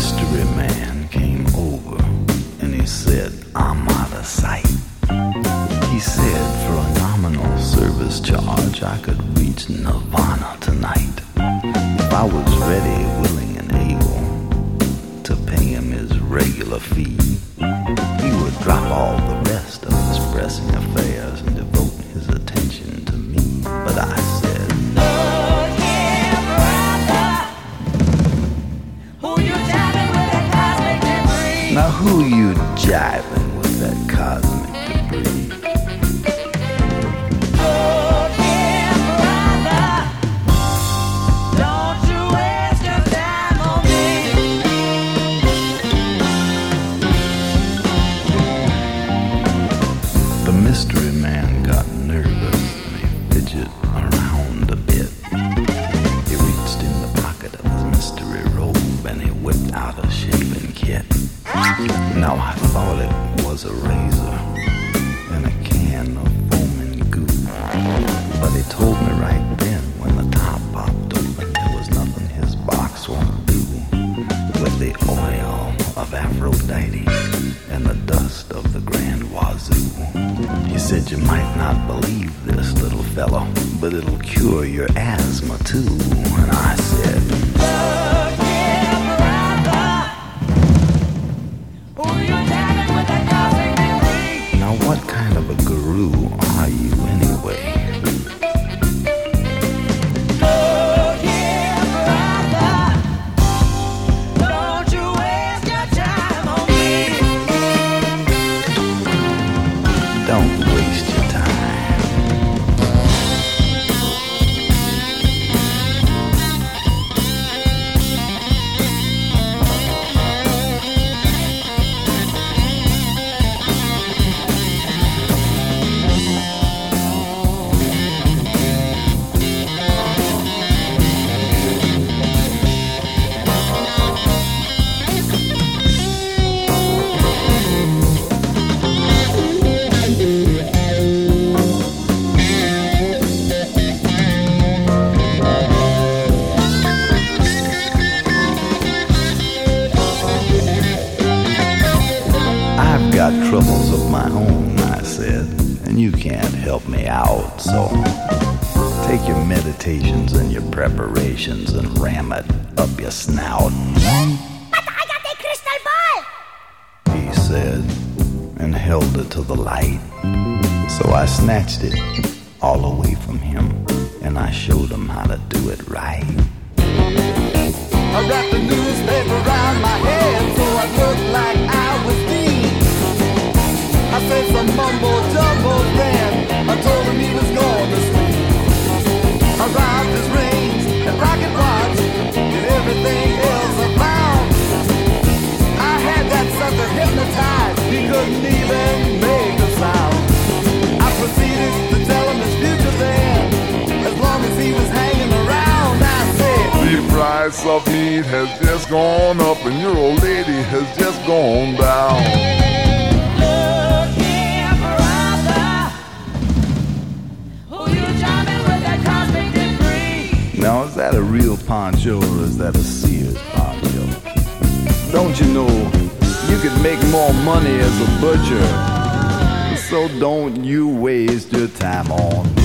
mystery man came over and he said, I'm out of sight. He said for a nominal service charge I could reach Nirvana tonight. If I was ready, willing and able to pay him his regular fee, he would drop all the rest of his pressing affairs and devote his attention to me. But I said, look here, brother, who you jiving with that cosmic debris? now who you jiving with that cosmic debris? Look here, brother, don't you waste your time on me. The mystery man got nervous and he fidgeted around a bit. He reached in the pocket of his mystery robe and he whipped out a shaving kit. Now I thought it was a razor and a can of foaming goo, but he told me right then when the top popped open there was nothing his box won't do. With the oil of Aphrodite and the dust of the Grand Wazoo. He said you might not believe this, little fellow, but it'll cure your asthma too. And I said, Look here, brother, who you jiving with that cosmic debris? now what kind of a guru are you anyway? Look here, brother, don't you waste your time on me. Don't waste your time. I've got troubles of my own, I said, and you can't help me out, so take your meditations and your preparations and ram it up your snout, But I got the crystal ball. he said, and held it to the light. So I snatched it all away from him, and I showed him how to do it right. I wrapped the newspaper around my head so I looked like I was dead. I said some mumbo jumbo then. I told him he was going to sleep. I robbed his rings and rocket watch and everything else I found. I had that sucker hypnotized, he couldn't even make a sound. I proceeded to tell him his future then, as long as he was hanging around. I said, The price of meat has just gone up and your old lady has just gone down. Look here, brother, who you jiving with that cosmic debris? Now, is that a real poncho or is that a Sears poncho? Don't you know you could make more money as a butcher? So don't you waste your time on